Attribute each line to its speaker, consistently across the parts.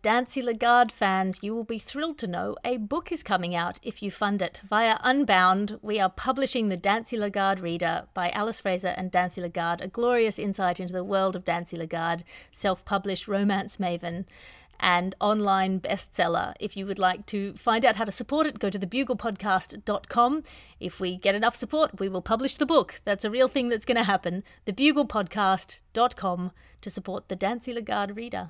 Speaker 1: Dancy Lagarde fans, you will be thrilled to know a book is coming out if you fund it. Via Unbound, we are publishing the Dancy Lagarde Reader by Alice Fraser and Dancy Lagarde, a glorious insight into the world of Dancy Lagarde, self-published romance maven and online bestseller. If you would like to find out how to support it, go to thebuglepodcast.com. If we get enough support, we will publish the book. That's a real thing that's going to happen. Thebuglepodcast.com to support the Dancy Lagarde Reader.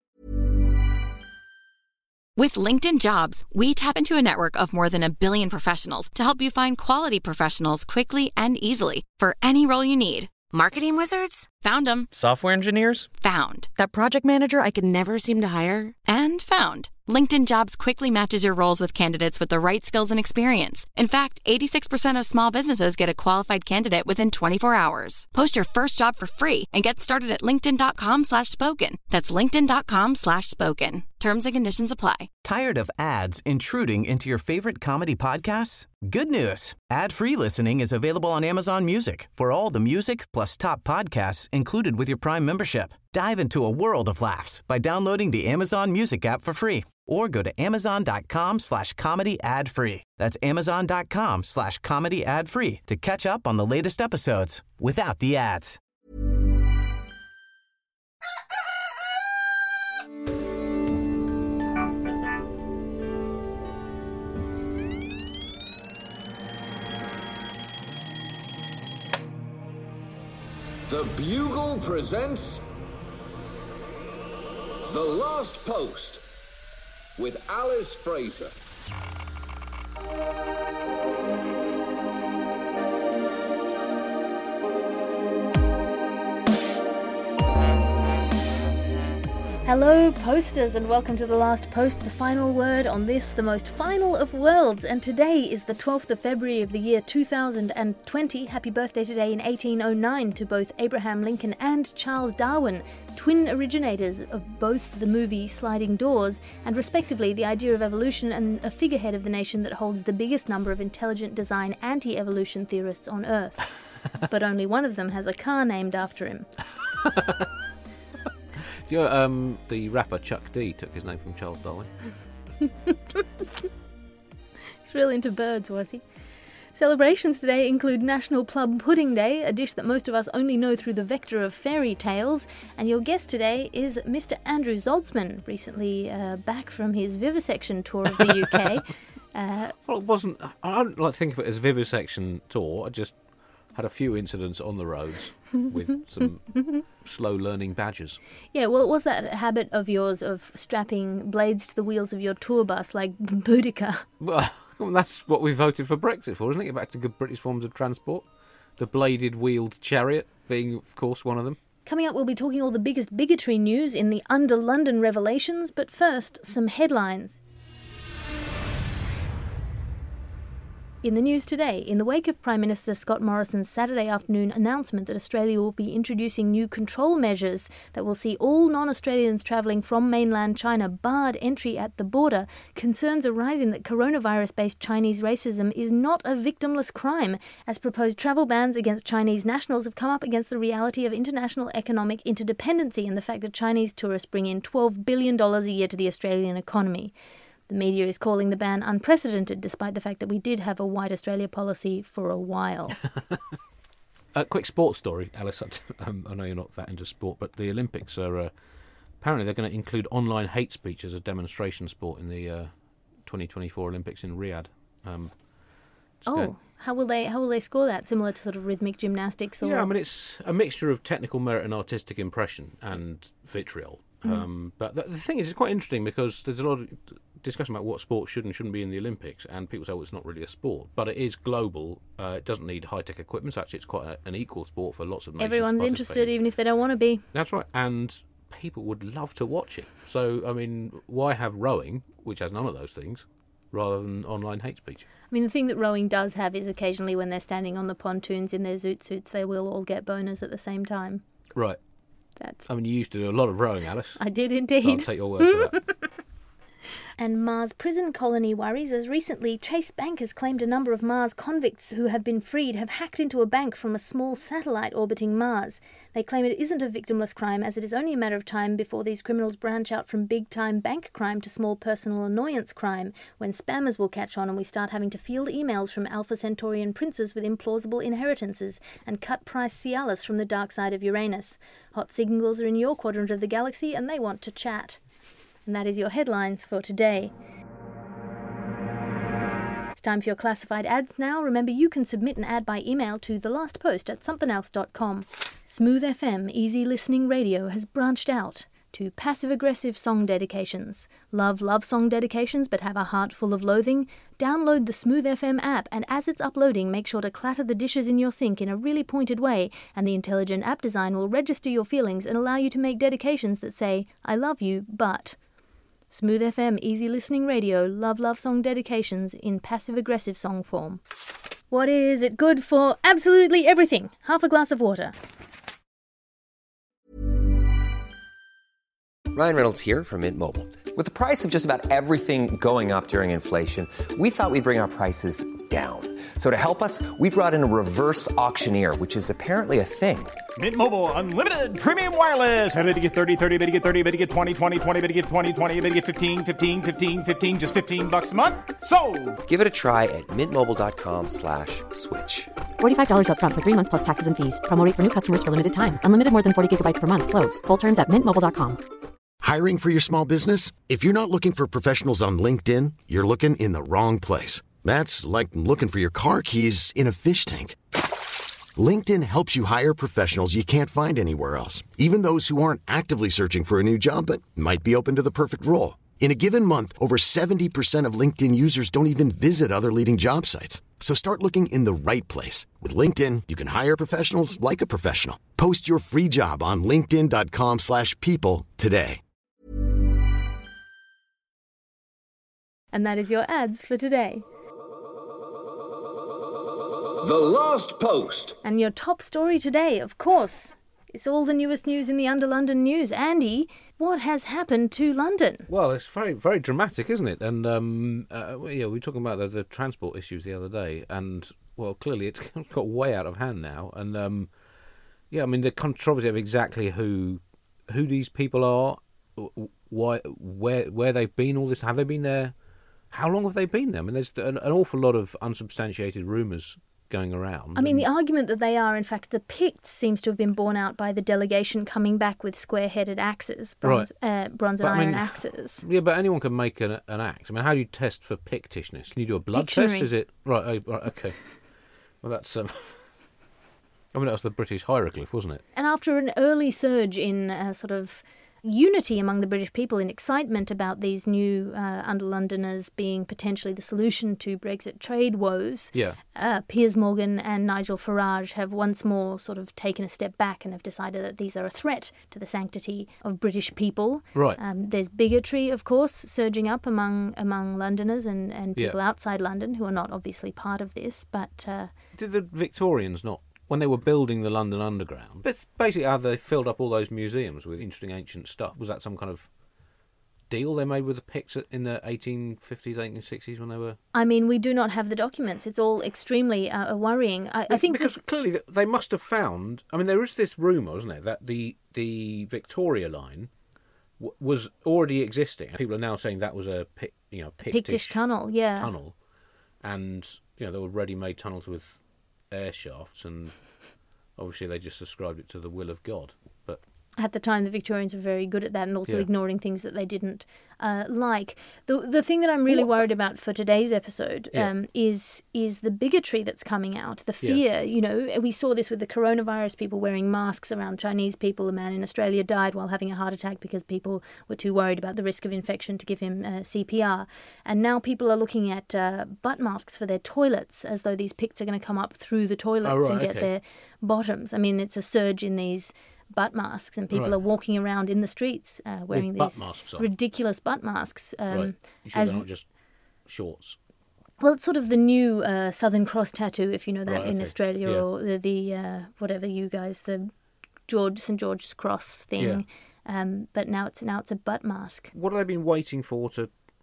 Speaker 2: With LinkedIn Jobs, we tap into a network of more than 1 billion professionals to help you find quality professionals quickly and easily for any role you need. Marketing wizards? Found them.
Speaker 3: Software engineers?
Speaker 2: Found. That project manager I could never seem to hire? And found. LinkedIn Jobs quickly matches your roles with candidates with the right skills and experience. In fact, 86% of small businesses get a qualified candidate within 24 hours. Post your first job for free and get started at linkedin.com/spoken. That's linkedin.com/spoken. Terms and conditions apply.
Speaker 4: Tired of ads intruding into your favorite comedy podcasts? Good news. Ad-free listening is available on Amazon Music for all the music plus top podcasts included with your Prime membership. Dive into a world of laughs by downloading the Amazon Music app for free or go to amazon.com/comedy ad-free. That's amazon.com/comedy ad-free to catch up on the latest episodes without the ads.
Speaker 5: Something else.
Speaker 6: The Bugle presents The Last Post with Alice Fraser.
Speaker 1: Hello, posters, and welcome to The Last Post, the final word on this, the most final of worlds. And today is the 12th of February of the year 2020. Happy birthday today in 1809 to both Abraham Lincoln and Charles Darwin, twin originators of both the movie Sliding Doors, and respectively the idea of evolution and a figurehead of the nation that holds the biggest number of intelligent design anti-evolution theorists on Earth. But only one of them has a car named after him.
Speaker 7: You know, the rapper Chuck D took his name from Charles Darwin.
Speaker 1: He's really into birds, was he? Celebrations today include National Plum Pudding Day, a dish that most of us only know through the vector of fairy tales. And your guest today is Mr. Andrew Zaltzman, recently back from his vivisection tour of the UK.
Speaker 7: Well, it wasn't. I don't like to think of it as a vivisection tour. I just had a few incidents on the roads with some slow-learning badgers.
Speaker 1: Yeah, well, it was that habit of yours of strapping blades to the wheels of your tour bus like Boudica.
Speaker 7: Well, that's what we voted for Brexit for, isn't it? Get back to good British forms of transport. The bladed wheeled chariot being, of course, one of them.
Speaker 1: Coming up, we'll be talking all the biggest bigotry news in the under-London revelations, but first, some headlines. In the news today, in the wake of Prime Minister Scott Morrison's Saturday afternoon announcement that Australia will be introducing new control measures that will see all non-Australians travelling from mainland China barred entry at the border, concerns are rising that coronavirus-based Chinese racism is not a victimless crime, as proposed travel bans against Chinese nationals have come up against the reality of international economic interdependency and the fact that Chinese tourists bring in $12 billion a year to the Australian economy. The media is calling the ban unprecedented, despite the fact that we did have a White Australia policy for a while.
Speaker 7: A quick sports story, Alice. I know you're not that into sport, but the Olympics are apparently they're going to include online hate speech as a demonstration sport in the 2024 Olympics in Riyadh.
Speaker 1: How will they score that? Similar to sort of rhythmic gymnastics, or?
Speaker 7: Yeah, I mean it's a mixture of technical merit and artistic impression and vitriol. But the thing is, it's quite interesting because there's a lot of discussion about what sport should and shouldn't be in the Olympics, and people say, well, it's not really a sport, but it is global. It doesn't need high-tech equipment. So actually, it's quite an equal sport for lots of nations.
Speaker 1: Everyone's interested, even if they don't want to be.
Speaker 7: That's right, and people would love to watch it. So, I mean, why have rowing, which has none of those things, rather than online hate speech?
Speaker 1: I mean, the thing that rowing does have is occasionally when they're standing on the pontoons in their zoot suits, they will all get boners at the same time.
Speaker 7: Right.
Speaker 1: That's.
Speaker 7: I mean, you used to do a lot of rowing, Alice.
Speaker 1: I did indeed.
Speaker 7: So I'll take your word for that.
Speaker 1: And Mars prison colony worries as recently Chase Bank has claimed a number of Mars convicts who have been freed have hacked into a bank from a small satellite orbiting Mars. They claim it isn't a victimless crime as it is only a matter of time before these criminals branch out from big-time bank crime to small personal annoyance crime, when spammers will catch on and we start having to field emails from Alpha Centaurian princes with implausible inheritances and cut-price Cialis from the dark side of Uranus. Hot signals are in your quadrant of the galaxy and they want to chat. And that is your headlines for today. It's time for your classified ads now. Remember, you can submit an ad by email to thelastpost@somethingelse.com. Smooth FM Easy Listening Radio has branched out to passive-aggressive song dedications. Love song dedications but have a heart full of loathing? Download the Smooth FM app, and as it's uploading, make sure to clatter the dishes in your sink in a really pointed way, and the intelligent app design will register your feelings and allow you to make dedications that say, I love you, but... Smooth FM Easy Listening Radio, love song dedications in passive-aggressive song form. What is it good for? Absolutely everything. Half a glass of water.
Speaker 3: Ryan Reynolds here from Mint Mobile. With the price of just about everything going up during inflation, we thought we'd bring our prices down. So to help us, we brought in a reverse auctioneer, which is apparently a thing.
Speaker 5: Mint Mobile Unlimited Premium Wireless. How to get 30, 30, bit to get 30, bit to get 20, 20, 20, bit to get 20, 20, bit to get 15, 15, 15, 15, just $15 a month? Sold! Give it a try at mintmobile.com/switch.
Speaker 2: $45 up front for 3 months plus taxes and fees. Promo rate for new customers for limited time. Unlimited more than 40 gigabytes per month. Slows full terms at mintmobile.com.
Speaker 8: Hiring for your small business? If you're not looking for professionals on LinkedIn, you're looking in the wrong place. That's like looking for your car keys in a fish tank. LinkedIn helps you hire professionals you can't find anywhere else, even those who aren't actively searching for a new job but might be open to the perfect role. In a given month, over 70% of LinkedIn users don't even visit other leading job sites. So start looking in the right place. With LinkedIn, you can hire professionals like a professional. Post your free job on linkedin.com/people today.
Speaker 1: And that is your ads for today.
Speaker 6: The Last Post.
Speaker 1: And your top story today, of course, it's all the newest news in the Under London News. Andy, what has happened to London?
Speaker 7: Well, it's very, very dramatic, isn't it? And we were talking about the transport issues the other day, and well, clearly it's got way out of hand now. And I mean the controversy of exactly who these people are, why, where they've been, all this. Have they been there? How long have they been there? I mean, there's an awful lot of unsubstantiated rumours going around.
Speaker 1: I mean, the argument that they are, in fact, the Picts seems to have been borne out by the delegation coming back with square-headed axes, bronze and iron axes. Yeah,
Speaker 7: but anyone can make an axe. I mean, how do you test for Pictishness? Can you do a blood
Speaker 1: Dictionary.
Speaker 7: test? Is it right? Okay. Well, that's. I mean, that was the British hieroglyph, wasn't it?
Speaker 1: And after an early surge in sort of unity among the British people in excitement about these new under-Londoners being potentially the solution to Brexit trade woes, Piers Morgan and Nigel Farage have once more sort of taken a step back and have decided that these are a threat to the sanctity of British people.
Speaker 7: Right.
Speaker 1: There's bigotry, of course, surging up among Londoners and people outside London who are not obviously part of this, but...
Speaker 7: Did the Victorians not, when they were building the London Underground, but basically how they filled up all those museums with interesting ancient stuff? Was that some kind of deal they made with the Picts in the 1850s, 1860s when they were...
Speaker 1: I mean, we do not have the documents. It's all extremely worrying. I think
Speaker 7: because clearly they must have found... I mean, there is this rumour, isn't there, that the Victoria line was already existing. People are now saying that was a Pictish
Speaker 1: tunnel,
Speaker 7: tunnel. And, there were ready-made tunnels with air shafts, and obviously they just ascribed it to the will of God. But
Speaker 1: at the time, the Victorians were very good at that, and also ignoring things that they didn't like. The thing that I'm really worried about for today's episode is the bigotry that's coming out, the fear. We saw this with the coronavirus, people wearing masks around Chinese people. A man in Australia died while having a heart attack because people were too worried about the risk of infection to give him CPR. And now people are looking at butt masks for their toilets, as though these Picts are going to come up through the toilets and get their bottoms. I mean, it's a surge in these butt masks, and people are walking around in the streets wearing these ridiculous butt masks.
Speaker 7: You sure they're not just shorts?
Speaker 1: Well, it's sort of the new Southern Cross tattoo, if you know that, in Australia, or the whatever you guys, the St. George's Cross thing. But now it's a butt mask.
Speaker 7: What have they been waiting for to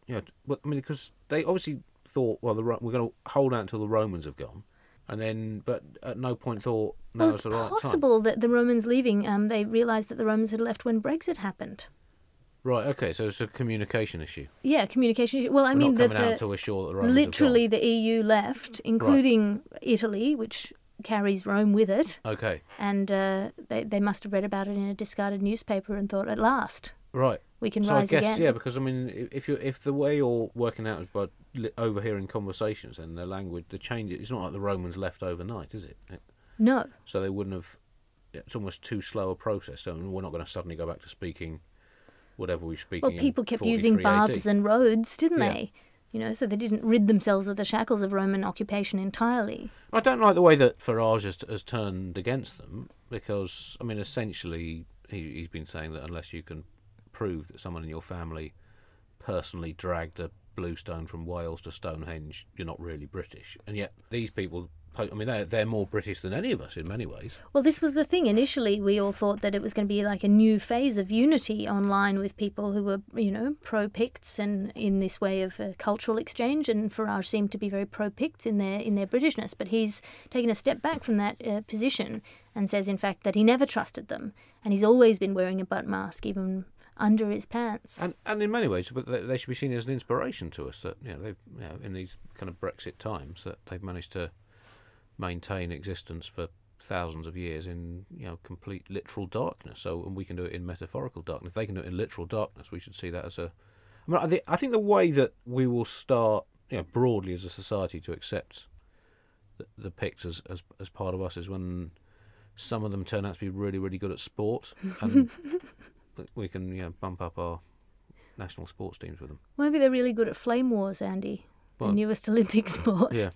Speaker 7: because they obviously thought, well, we're going to hold out until the Romans have gone, but at no point thought now's the right time.
Speaker 1: It's possible that the Romans leaving, they realised that the Romans had left when Brexit happened.
Speaker 7: Right. Okay. So it's a communication issue.
Speaker 1: Yeah, communication issue. Well, I
Speaker 7: We're
Speaker 1: mean
Speaker 7: not coming out until we're sure that the Romans
Speaker 1: literally
Speaker 7: have gone.
Speaker 1: the EU left, including Italy, which carries Rome with it.
Speaker 7: Okay.
Speaker 1: And they must have read about it in a discarded newspaper and thought, at last,
Speaker 7: right,
Speaker 1: we can
Speaker 7: so
Speaker 1: rise
Speaker 7: I guess,
Speaker 1: again.
Speaker 7: yeah, because I mean, if the way you're working out is by overhearing conversations and their language, the change, it's not like the Romans left overnight, is it?
Speaker 1: No.
Speaker 7: So they wouldn't have. It's almost too slow a process. So we're not going to suddenly go back to speaking whatever we were speaking.
Speaker 1: Well, people kept
Speaker 7: 43
Speaker 1: using
Speaker 7: AD.
Speaker 1: baths and roads, didn't
Speaker 7: Yeah.
Speaker 1: they? So they didn't rid themselves of the shackles of Roman occupation entirely.
Speaker 7: I don't like the way that Farage has turned against them, because, I mean, essentially he's been saying that unless you can prove that someone in your family personally dragged a bluestone from Wales to Stonehenge, you're not really British. And yet these people, I mean, they're more British than any of us in many ways.
Speaker 1: Well, this was the thing. Initially, we all thought that it was going to be like a new phase of unity online with people who were, pro-Picts and in this way of cultural exchange. And Farage seemed to be very pro-Picts in their Britishness. But he's taken a step back from that position and says, in fact, that he never trusted them. And he's always been wearing a butt mask, even under his pants.
Speaker 7: And in many ways, but they should be seen as an inspiration to us that, they've, in these kind of Brexit times, that they've managed to maintain existence for thousands of years in complete literal darkness. So, and we can do it in metaphorical darkness. If they can do it in literal darkness, we should see that as a. I mean, I think the way that we will start, broadly as a society, to accept the Picts as part of us is when some of them turn out to be really, really good at sport, and we can bump up our national sports teams with them.
Speaker 1: Maybe they're really good at flame wars, Andy, the newest Olympic sport.
Speaker 7: Yeah.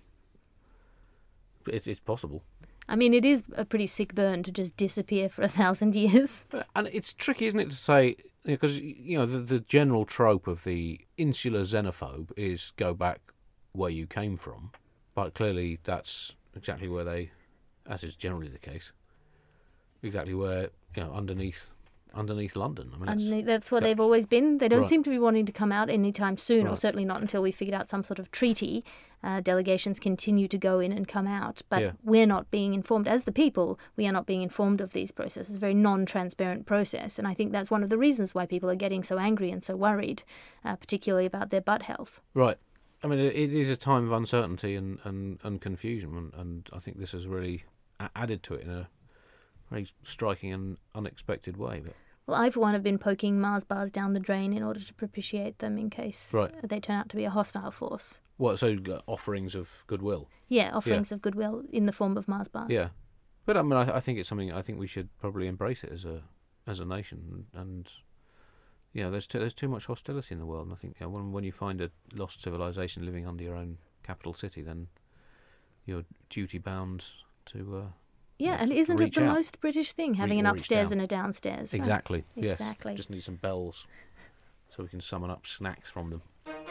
Speaker 7: It's possible.
Speaker 1: I mean, it is a pretty sick burn to just disappear for 1,000 years.
Speaker 7: And it's tricky, isn't it, to say, because, the general trope of the insular xenophobe is go back where you came from. But clearly that's exactly where they, as is generally the case, exactly where, underneath London. I mean,
Speaker 1: that's what they've always been. They don't
Speaker 7: Right.
Speaker 1: seem to be wanting to come out anytime soon, or
Speaker 7: Right.
Speaker 1: certainly not until we figured out some sort of treaty. Delegations continue to go in and come out, but we're not being informed. As the people, we are not being informed of these processes. It's a very non-transparent process, and I think that's one of the reasons why people are getting so angry and so worried, particularly about their butt health.
Speaker 7: Right. I mean, it is a time of uncertainty and confusion, and I think this has really added to it in a very striking and unexpected way. But
Speaker 1: Well, I, for one, have been poking Mars bars down the drain in order to propitiate them in case they turn out to be a hostile force.
Speaker 7: What, so offerings of goodwill?
Speaker 1: Yeah, offerings of goodwill in the form of Mars bars.
Speaker 7: Yeah. But I mean, I think it's something, I think we should probably embrace it as a nation. And, there's too much hostility in the world. And I think when you find a lost civilization living under your own capital city, then you're duty-bound to...
Speaker 1: and isn't it the
Speaker 7: out.
Speaker 1: most British thing, having an
Speaker 7: Reach
Speaker 1: upstairs
Speaker 7: down.
Speaker 1: and a downstairs? Right?
Speaker 7: Exactly, yes.
Speaker 1: Exactly.
Speaker 7: Just need some bells so we can summon up snacks from them.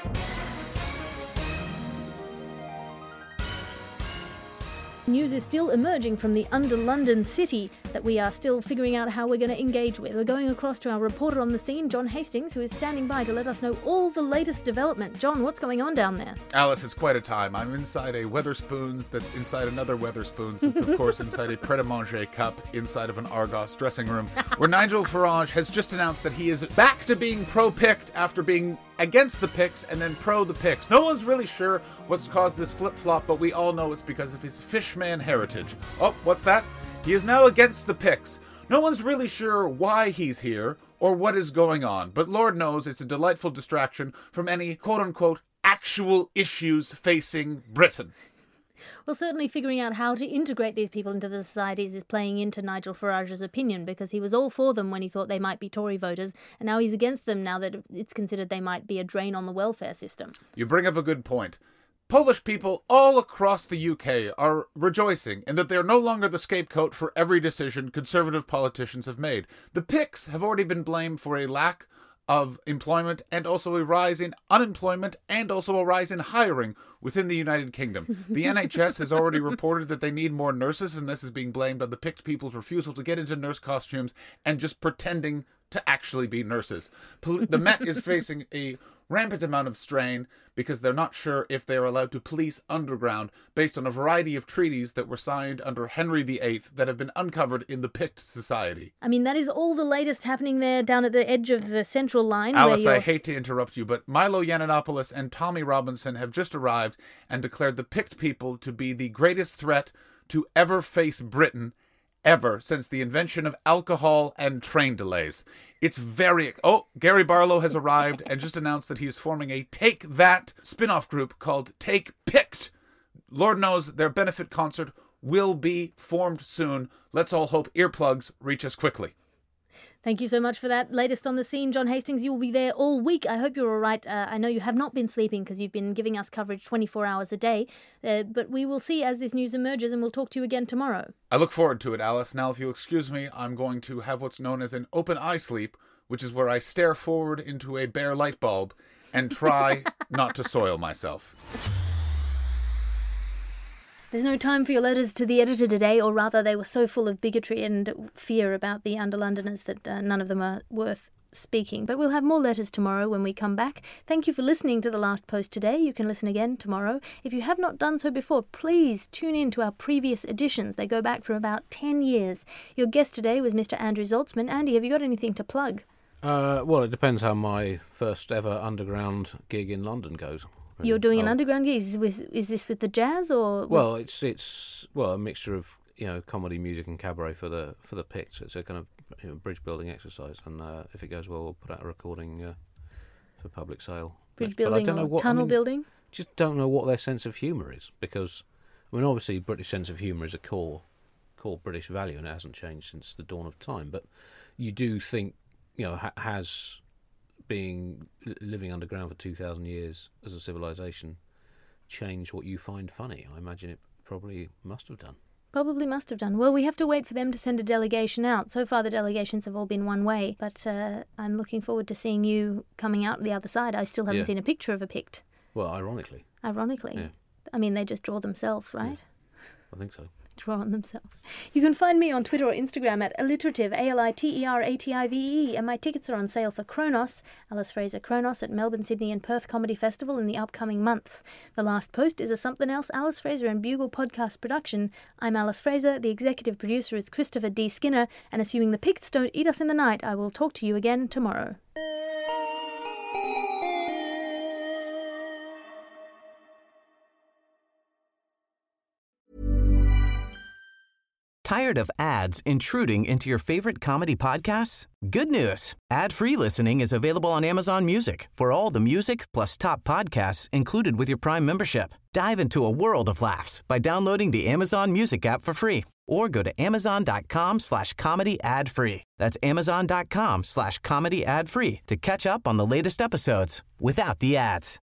Speaker 1: News is still emerging from the under-London city that we are still figuring out how we're going to engage with. We're going across to our reporter on the scene, John Hastings, who is standing by to let us know all the latest development. John, what's going on down there?
Speaker 9: Alice, it's quite a time. I'm inside a Wetherspoons that's inside another Wetherspoons that's, of course, inside a Pret-a-Manger cup inside of an Argos dressing room, where Nigel Farage has just announced that he is back to being pro-Pict after being against the Picts and then pro the Picts. No one's really sure what's caused this flip-flop, but we all know it's because of his fishman heritage. Oh, what's that? He is now against the Picts. No one's really sure why he's here or what is going on, but Lord knows it's a delightful distraction from any quote-unquote actual issues facing Britain.
Speaker 1: Well, certainly figuring out how to integrate these people into the societies is playing into Nigel Farage's opinion, because he was all for them when he thought they might be Tory voters, and now he's against them now that it's considered they might be a drain on the welfare system.
Speaker 9: You bring up a good point. Polish people all across the UK are rejoicing in that they are no longer the scapegoat for every decision Conservative politicians have made. The Picts have already been blamed for a lack of employment and also a rise in unemployment and also a rise in hiring within the United Kingdom. The NHS has already reported that they need more nurses, and this is being blamed on the Pict people's refusal to get into nurse costumes and just pretending to actually be nurses. The Met is facing a rampant amount of strain because they're not sure if they are allowed to police underground based on a variety of treaties that were signed under Henry VIII that have been uncovered in the Pict Society.
Speaker 1: I mean, that is all the latest happening there down at the edge of the central line.
Speaker 9: Alice, I hate to interrupt you, but Milo Yiannopoulos and Tommy Robinson have just arrived and declared the Pict people to be the greatest threat to ever face Britain ever since the invention of alcohol and train delays. It's very... Oh, Gary Barlow has arrived and just announced that he's forming a Take That spin-off group called Take Pict. Lord knows their benefit concert will be formed soon. Let's all hope earplugs reach us quickly.
Speaker 1: Thank you so much for that. Latest on the scene, John Hastings, you will be there all week. I hope you're all right. I know you have not been sleeping because you've been giving us coverage 24 hours a day. But we will see as this news emerges, and we'll talk to you again tomorrow.
Speaker 9: I look forward to it, Alice. Now, if you'll excuse me, I'm going to have what's known as an open eye sleep, which is where I stare forward into a bare light bulb and try not to soil myself.
Speaker 1: There's no time for your letters to the editor today, or rather they were so full of bigotry and fear about the Under-Londoners that none of them are worth speaking. But we'll have more letters tomorrow when we come back. Thank you for listening to The Last Post today. You can listen again tomorrow. If you have not done so before, please tune in to our previous editions. They go back for about 10 years. Your guest today was Mr. Andrew Zaltzman. Andy, have you got anything to plug?
Speaker 7: Well, it depends how my first ever underground gig in London goes.
Speaker 1: You're doing an underground gig. Is this with the Jazz or?
Speaker 7: Well, it's a mixture of comedy, music, and cabaret for the Pict. It's a kind of bridge building exercise, and if it goes well, we'll put out a recording for public sale.
Speaker 1: Bridge building or tunnel building?
Speaker 7: Just don't know what their sense of humour is, because obviously British sense of humour is a core British value, and it hasn't changed since the dawn of time. But you do think has living underground for 2,000 years as a civilization change what you find funny? I imagine it probably must have done.
Speaker 1: Probably must have done. Well, we have to wait for them to send a delegation out. So far the delegations have all been one way, but I'm looking forward to seeing you coming out the other side. I still haven't seen a picture of a Pict.
Speaker 7: Well, ironically.
Speaker 1: Yeah. I mean, they just draw themselves, right?
Speaker 7: Yeah, I think so.
Speaker 1: Draw on themselves. You can find me on Twitter or Instagram at alliterative, ALITERATIVE, and my tickets are on sale for Kronos, Alice Fraser Kronos, at Melbourne, Sydney and Perth Comedy Festival in the upcoming months. The Last Post is a Something Else Alice Fraser and Bugle podcast production. I'm Alice Fraser, the executive producer is Christopher D. Skinner, and assuming the Picts don't eat us in the night, I will talk to you again tomorrow.
Speaker 4: Tired of ads intruding into your favorite comedy podcasts? Good news. Ad-free listening is available on Amazon Music for all the music plus top podcasts included with your Prime membership. Dive into a world of laughs by downloading the Amazon Music app for free or go to amazon.com/comedy ad-free. That's amazon.com/comedy ad-free to catch up on the latest episodes without the ads.